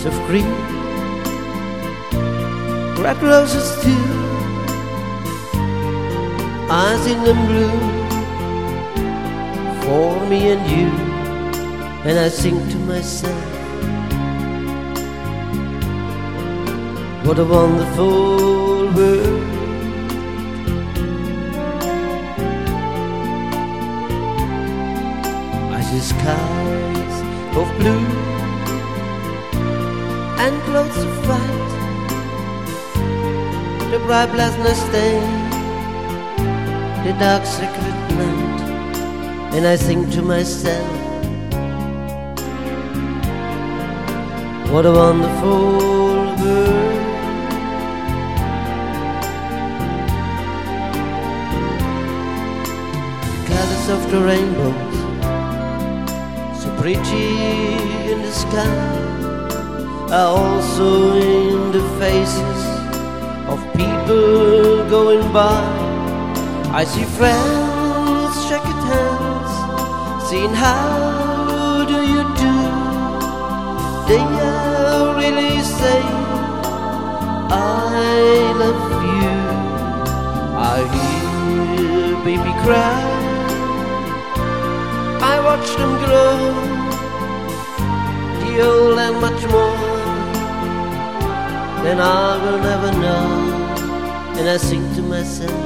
of green, red roses too. I sing them blue for me and you, and I sing to myself, what a wonderful world. I see skies of blue and clouds of white, the bright blackness day, the dark secret night, and I sing to myself, what a wonderful world. The colors of the rainbows, so pretty in the sky, are also in the faces of people going by. I see friends shaking hands, saying how do you do. They are really saying I love you. I hear baby cry, I watch them grow, the old and much more than I will never know. And I sing to myself,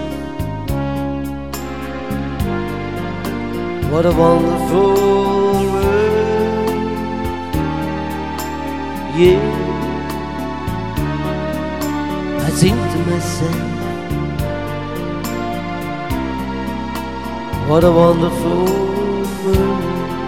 what a wonderful world. Yeah, I sing to myself, what a wonderful world.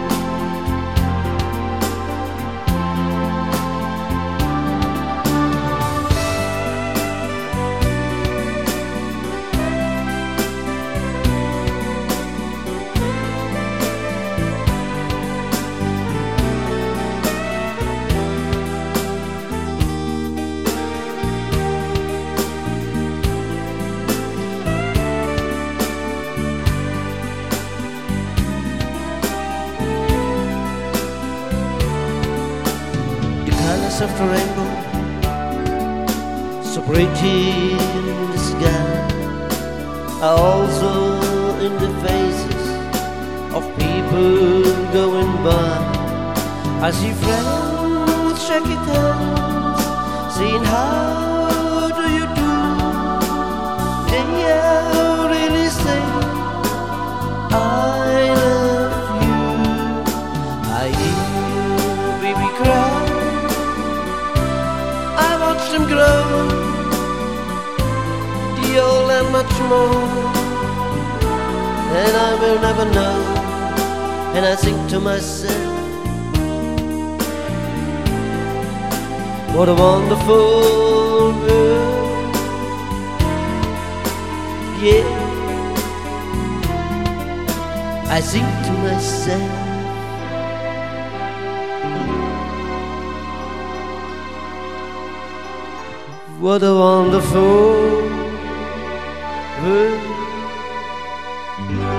Of the rainbow, so pretty in the sky, are also in the faces of people going by. I see friends shaking hands, saying how do you do. They are really saying I love you. I hear baby cry, watch them grow, the old and much more, and I will never know. And I sing to myself, what a wonderful world. Yeah, I sing to myself, what a wonderful world.